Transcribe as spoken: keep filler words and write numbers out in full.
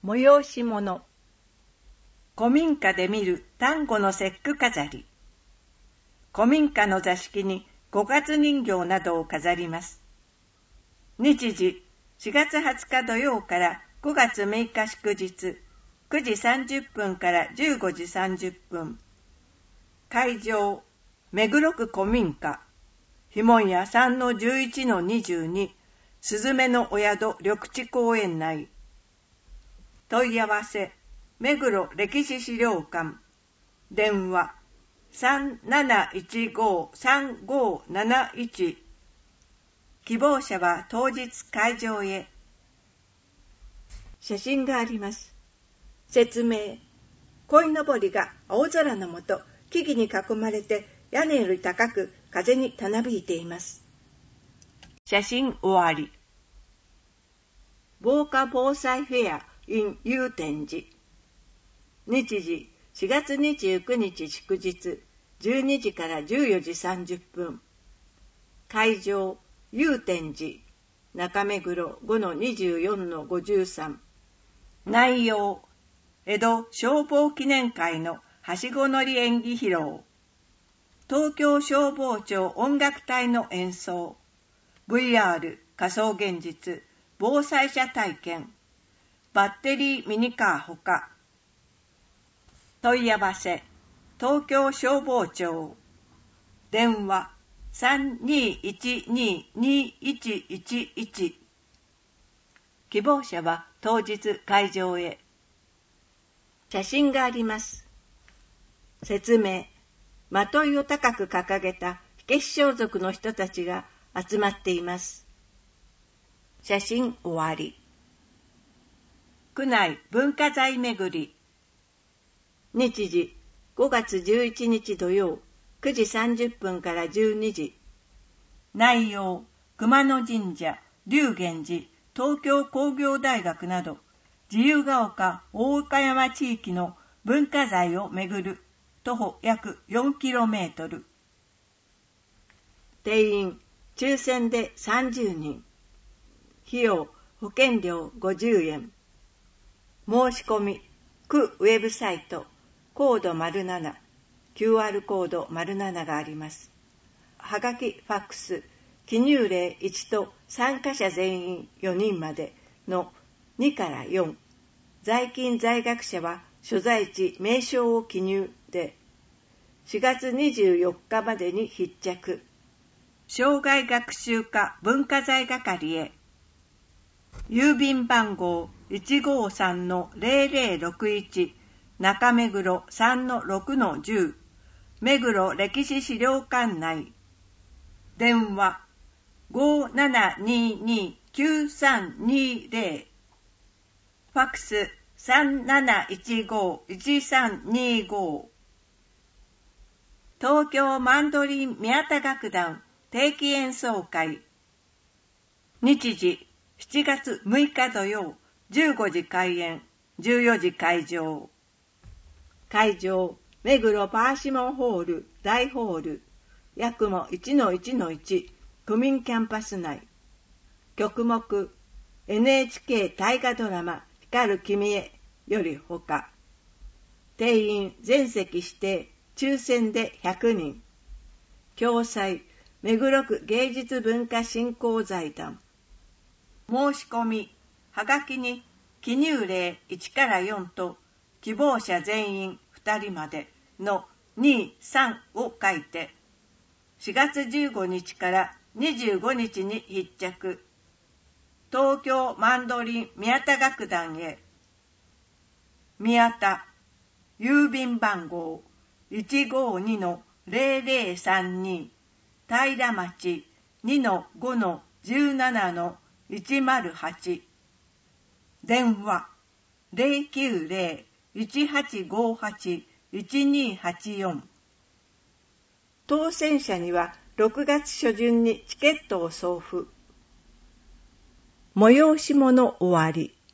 催し物。古民家で見る端午の節句飾り。古民家の座敷に五月人形などを飾ります。日時、しがつはつか土曜からごがつむいか祝日、くじさんじゅっぷんからじゅうごじさんじゅっぷん。会場、目黒区古民家、ひもんや さんのじゅういちのにじゅうに、すずめのお宿緑地公園内。問い合わせ、目黒歴史資料館。電話、さんなないちご さんごなないち。希望者は当日会場へ。写真があります。説明。鯉のぼりが青空の下、木々に囲まれて屋根より高く風にたなびいています。写真終わり。防火防災フェア in 祐天寺。日時、しがつにじゅうくにち祝日、じゅうにじからじゅうよじさんじゅっぷん。会場、祐天寺、中目黒 ごのにじゅうよんのごじゅうさん。内容、江戸消防記念会のはしご乗り演技披露。東京消防庁音楽隊の演奏。ブイアール 仮想現実、防災者体験。バッテリーミニカーほか。問い合わせ、東京消防庁。電話、さんにいちに にいちいちいち。希望者は当日会場へ。写真があります。説明。まといを高く掲げた火消し装束の人たちが集まっています。写真終わり。区内文化財巡り。日時、ごがつじゅういちにち土曜、くじさんじゅっぷんからじゅうにじ。内容、熊野神社、龍源寺、東京工業大学など、自由が丘大岡山地域の文化財を巡る、徒歩約 よんキロメートル。定員、抽選でさんじゅうにん。費用、保険料ごじゅうえん。申し込み、区ウェブサイト、コード ③なな、キューアール コード ③なながあります。はがき、ファックス、記入例いちと参加者全員よにんまでのにからよん。在勤在学者は所在地、名称を記入で、しがつにじゅうよっかまでに必着。生涯学習課文化財係へ。郵便番号 いちごさんのぜろぜろろくいち 中目黒 さんのろくのじゅう。目黒歴史資料館内。電話 ごななにに きゅうさんにぜろ。ファックス さんなないちご いちさんにご。東京マンドリン宮田楽団定期演奏会。日時、しちがつむいか土曜、じゅうごじ開演、じゅうよじ会場。会場、目黒パーシモンホール大ホール、やくも いちのいちのいち、区民キャンパス内。曲目、エヌエイチケー 大河ドラマ、光る君へよりほか。定員全席指定、抽選でひゃくにん。共催、目黒区芸術文化振興財団。申し込み、はがきに記入例いちからよんと希望者全員ふたりまでのに、さんを書いて、しがつじゅうごにちからにじゅうごにちに必着。東京マンドリン宮田楽団へ。宮田、郵便番号 いちごにのぜろぜろさんに、平町 にのごのじゅうななのいちまるはち。電話 ぜろきゅうぜろ いちはちごはち いちにはちよん。当選者にはろくがつしょじゅんにチケットを送付。催し物終わり。